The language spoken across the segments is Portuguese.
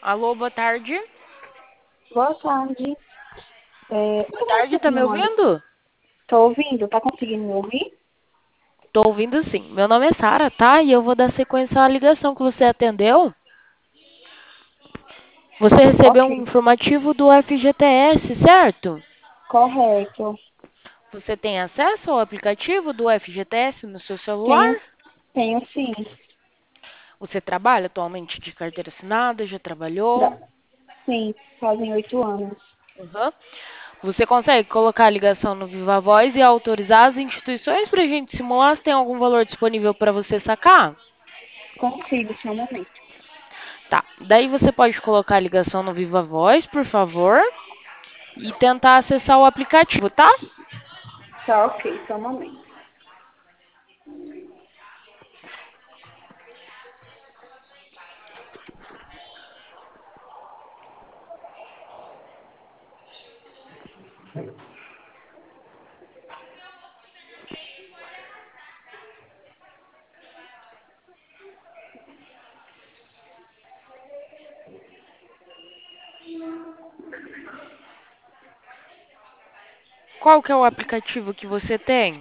Alô, boa tarde. Boa tarde. Boa Eu tarde, tá recebi me uma ligação. ouvindo? Tô ouvindo, tá conseguindo me ouvir? Tô ouvindo sim. Meu nome é Sara, tá? E eu vou dar sequência à ligação que você atendeu. Você recebeu Ok, um informativo do FGTS, certo? correto. Você tem acesso ao aplicativo do FGTS no seu celular? Tenho, tenho sim. Você trabalha atualmente de carteira assinada? Já trabalhou? Tra- Sim, fazem 8 anos. Aham. Você consegue colocar a ligação no Viva Voz e autorizar as instituições para a gente simular se tem algum valor disponível para você sacar? Consigo, só um momento. Tá. Daí você pode colocar a ligação no Viva Voz, por favor, e tentar acessar o aplicativo, tá? Tá ok, só um momento. Qual que é o aplicativo que você tem?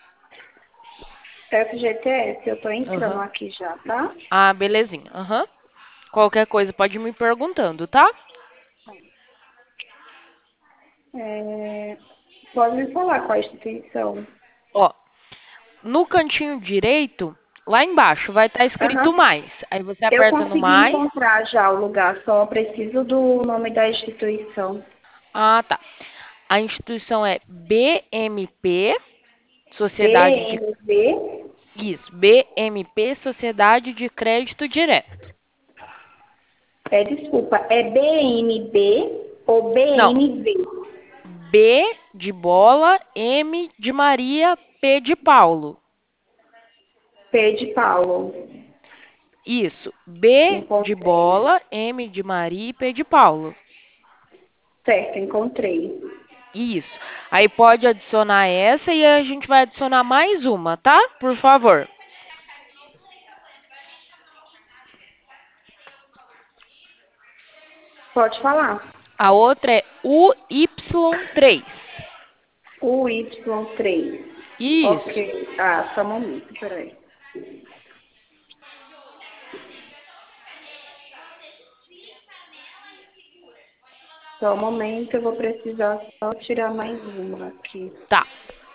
FGTS, eu tô entrando Aham. aqui já, tá? Ah, belezinha. Aham. Qualquer coisa pode ir me perguntando, tá? É, pode me falar qual a instituição? Ó, no cantinho direito, lá embaixo, vai estar escrito Aham. mais. Aí você Eu aperta no consegui mais. encontrar já o lugar, só preciso do nome da instituição. Ah, tá. A instituição é BMP, Sociedade de BNB. Isso, BMP, Sociedade de Crédito Direto. Desculpa, é BNB ou Não, BNV? B de bola, M de Maria, P de Paulo. P de Paulo. Isso, B de Encontrei. bola, M de Maria e P de Paulo. Certo, encontrei. Isso. Aí pode adicionar essa e a gente vai adicionar mais uma, tá? Por favor. Pode falar. A outra é UY3. O Y3. Isso. Ok. Ah, só um momento, peraí. Só um momento, eu vou precisar só tirar mais uma aqui. Tá.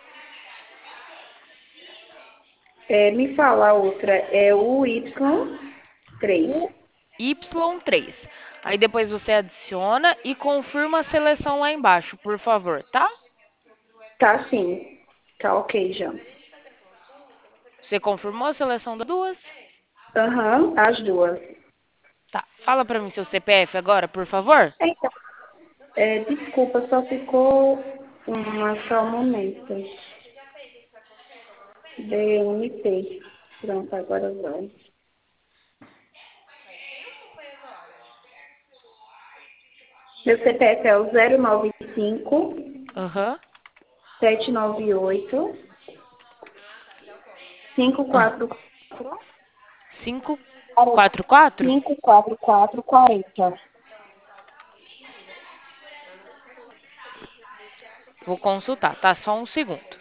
Me fala a outra. É o Y3. UY3. Aí depois você adiciona e confirma a seleção lá embaixo, por favor, tá? Tá sim. Tá ok já. Você confirmou a seleção das duas? Aham, as duas. Tá. Fala pra mim seu CPF agora, por favor. Então, desculpa, só ficou uma, só um momento. DNT. Pronto, agora vai. Meu CPF é o 095 Aham. 798 Ah, 544 544. 54440. Vou consultar, tá? Só um segundo.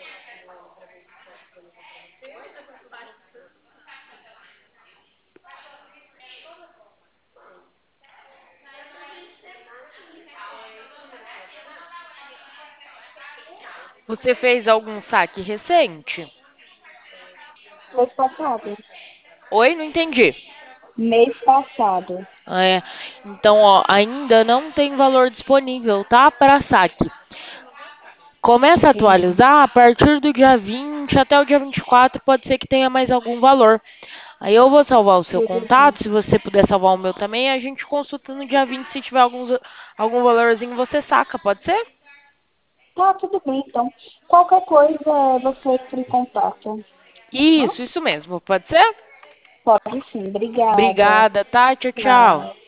Você fez algum saque recente? Mês passado. Oi, não entendi. Mês passado. É, então, ó, ainda não tem valor disponível, tá? Para saque. Começa a Entendi. atualizar a partir do dia 20 até o dia 24, pode ser que tenha mais algum valor. Aí eu vou salvar o seu Tudo bem. contato, se você puder salvar o meu também, a gente consulta no dia 20 se tiver algum valorzinho você saca, pode ser? Tá, tudo bem, então. Qualquer coisa, você entra em contato. Tá? Isso mesmo, pode ser? Pode sim. Obrigada. Obrigada, tá? Tchau, tchau. Tchau.